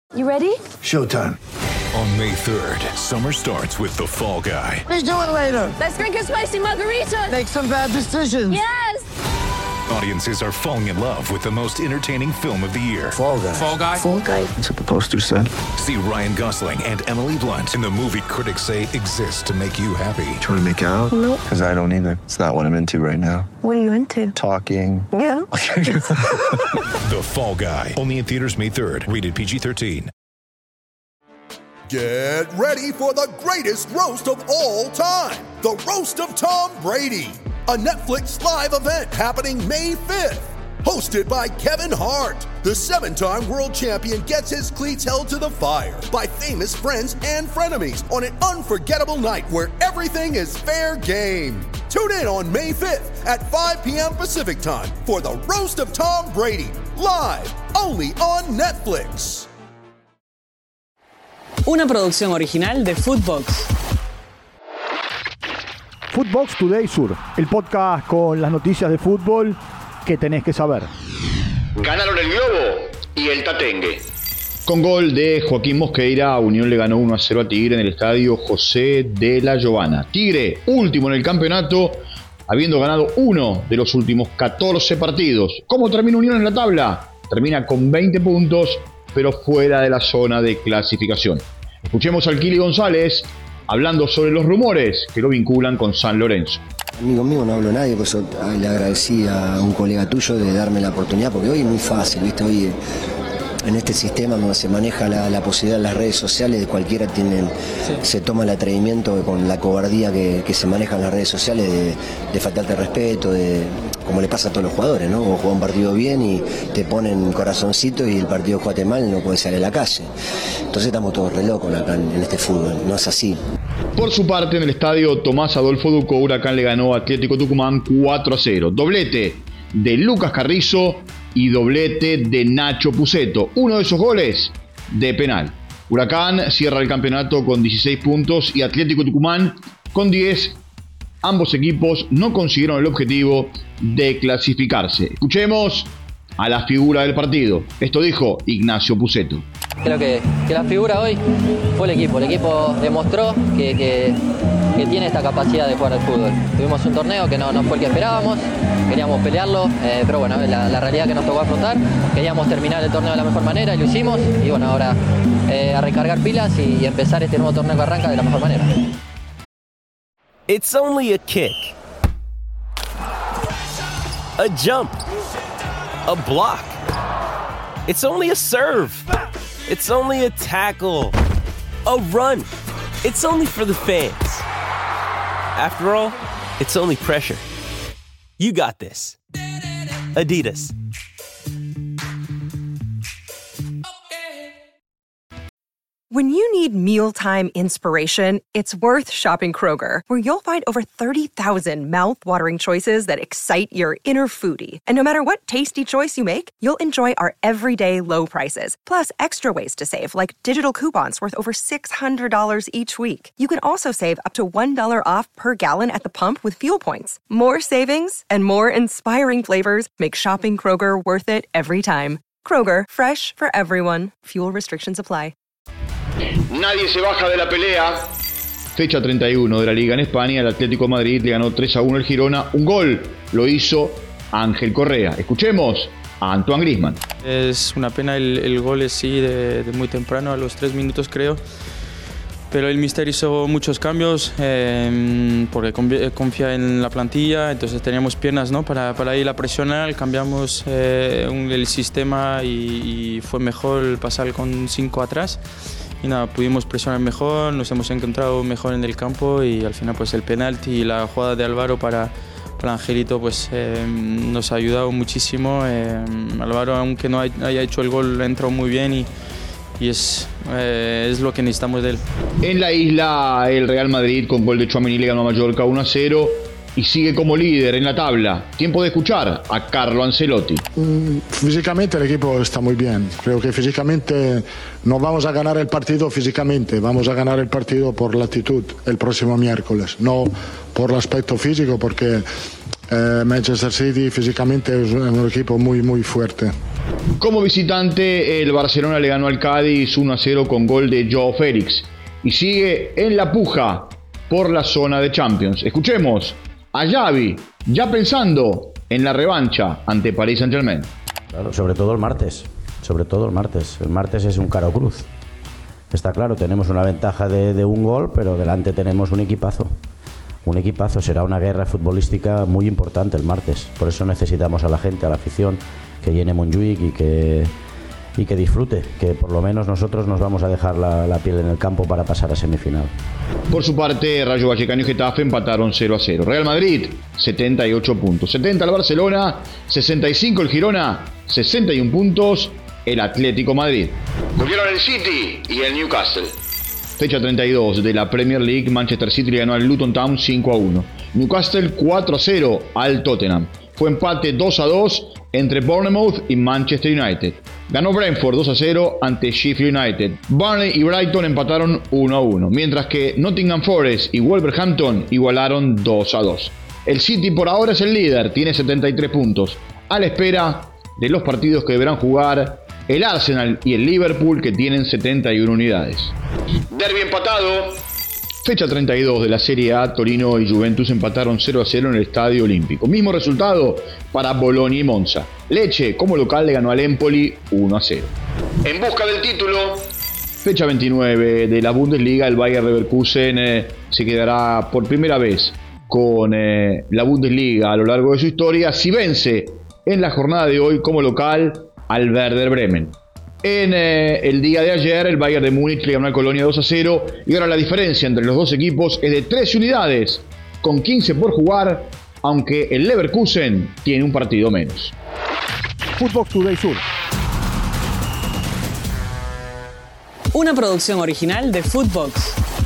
You ready? Showtime. On May 3rd, summer starts with The Fall Guy. Let's do it later. Let's drink a spicy margarita. Make some bad decisions. Yes! Audiences are falling in love with the most entertaining film of the year. Fall Guy. Fall Guy. Fall Guy. That's what the poster said. See Ryan Gosling and Emily Blunt in the movie critics say exists to make you happy. Trying to make it out? Nope. Because I don't either. It's not what I'm into right now. What are you into? Talking. Yeah. The Fall Guy. Only in theaters May 3rd. Rated PG-13. Get ready for the greatest roast of all time. The Roast of Tom Brady. A Netflix live event happening May 5th. Hosted by Kevin Hart. The 7-time world champion gets his cleats held to the fire by famous friends and frenemies on an unforgettable night where everything is fair game. Tune in on May 5th at 5 p.m. Pacific time for the Roast of Tom Brady. Live only on Netflix. Una producción original de Footbox. Footbox Today Sur, el podcast con las noticias de fútbol que tenés que saber. Ganaron el Globo y el Tatengue. Con gol de Joaquín Mosqueira, Unión le ganó 1-0 a Tigre en el estadio José de la Giovana. Tigre, último en el campeonato, habiendo ganado uno de los últimos 14 partidos. ¿Cómo termina Unión en la tabla? Termina con 20 puntos, pero fuera de la zona de clasificación. Escuchemos al Kili González hablando sobre los rumores que lo vinculan con San Lorenzo. Conmigo no hablo nadie, por eso le agradecí a un colega tuyo de darme la oportunidad, porque hoy es muy fácil, ¿viste? Hoy en este sistema donde se maneja la posibilidad en las redes sociales, de cualquiera se toma el atrevimiento con la cobardía que se maneja en las redes sociales de faltarte respeto, como le pasa a todos los jugadores, ¿no? Vos jugás un partido bien y te ponen corazoncito y el partido jugaste mal, no podés salir a la calle. Entonces estamos todos re locos acá en este fútbol, no es así. Por su parte, en el estadio Tomás Adolfo Ducó, Huracán le ganó a Atlético Tucumán 4-0. Doblete de Lucas Carrizo y doblete de Nacho Puceto. Uno de esos goles de penal. Huracán cierra el campeonato con 16 puntos y Atlético Tucumán con 10. Ambos equipos no consiguieron el objetivo de clasificarse. Escuchemos a la figura del partido. Esto dijo Ignacio Puceto. Creo que la figura hoy fue el equipo. El equipo demostró que tiene esta capacidad de jugar al fútbol. Tuvimos un torneo que no fue el que esperábamos, queríamos pelearlo, pero bueno, la realidad que nos tocó afrontar. Queríamos terminar el torneo de la mejor manera y lo hicimos. Y bueno, ahora a recargar pilas y empezar este nuevo torneo que arranca de la mejor manera. It's only a kick, a jump, a block. It's only a serve. It's only a tackle, a run. It's only for the fans. After all, it's only pressure. You got this. Adidas. When you need mealtime inspiration, it's worth shopping Kroger, where you'll find over 30,000 mouth-watering choices that excite your inner foodie. And no matter what tasty choice you make, you'll enjoy our everyday low prices, plus extra ways to save, like digital coupons worth over $600 each week. You can also save up to $1 off per gallon at the pump with fuel points. More savings and more inspiring flavors make shopping Kroger worth it every time. Kroger, fresh for everyone. Fuel restrictions apply. Nadie se baja de la pelea. Fecha 31 de la Liga en España, el Atlético de Madrid le ganó 3-1 al Girona. Un gol lo hizo Ángel Correa. Escuchemos a Antoine Griezmann. Es una pena el gol sí de muy temprano, a los 3 minutos creo. Pero el míster hizo muchos cambios porque confía en la plantilla, entonces teníamos piernas, ¿no? para ir a presionar, cambiamos el sistema y fue mejor pasar con 5 atrás. Y nada, pudimos presionar mejor, nos hemos encontrado mejor en el campo y al final pues el penalti y la jugada de Álvaro para Angelito pues nos ha ayudado muchísimo. Álvaro, aunque no haya hecho el gol, ha entrado muy bien y es lo que necesitamos de él. En la isla, el Real Madrid con gol de Tchouaméni le ganó a Mallorca 1-0 y sigue como líder en la tabla. Tiempo de escuchar a Carlo Ancelotti. Físicamente el equipo está muy bien. Creo que físicamente no vamos a ganar el partido físicamente, vamos a ganar el partido por la actitud el próximo miércoles, no por el aspecto físico, porque Manchester City físicamente es un equipo muy, muy fuerte. Como visitante, el Barcelona le ganó al Cádiz 1-0 con gol de Joao Félix y sigue en la puja por la zona de Champions. Escuchemos a Xavi ya pensando en la revancha ante Paris Saint-Germain. Claro, sobre todo el martes. El martes es un caro cruz. Está claro, tenemos una ventaja de un gol, pero delante tenemos un equipazo. Será una guerra futbolística muy importante el martes. Por eso necesitamos a la gente, a la afición, que llene Montjuic y que disfrute, que por lo menos nosotros nos vamos a dejar la piel en el campo para pasar a semifinal. Por su parte, Rayo Vallecano y Getafe empataron 0-0. Real Madrid, 78 puntos. 70 el Barcelona, 65 el Girona, 61 puntos el Atlético Madrid. Volvieron el City y el Newcastle. Fecha 32 de la Premier League, Manchester City le ganó al Luton Town 5-1. Newcastle 4-0 al Tottenham. Fue empate 2-2 entre Bournemouth y Manchester United. Ganó Brentford 2-0 ante Sheffield United. Burnley y Brighton empataron 1-1, mientras que Nottingham Forest y Wolverhampton igualaron 2-2. El City por ahora es el líder, tiene 73 puntos, a la espera de los partidos que deberán jugar el Arsenal y el Liverpool, que tienen 71 unidades. Derbi empatado. Fecha 32 de la Serie A, Torino y Juventus empataron 0-0 en el Estadio Olímpico. Mismo resultado para Bolonia y Monza. Lecce, como local, le ganó al Empoli 1-0. En busca del título. Fecha 29 de la Bundesliga, el Bayer Leverkusen se quedará por primera vez con la Bundesliga a lo largo de su historia si vence en la jornada de hoy como local al Werder Bremen. En el día de ayer, el Bayern de Múnich le ganó al Colonia 2-0 y ahora la diferencia entre los dos equipos es de 13 unidades, con 15 por jugar, aunque el Leverkusen tiene un partido menos. Footbox Today Sur. Una producción original de Footbox.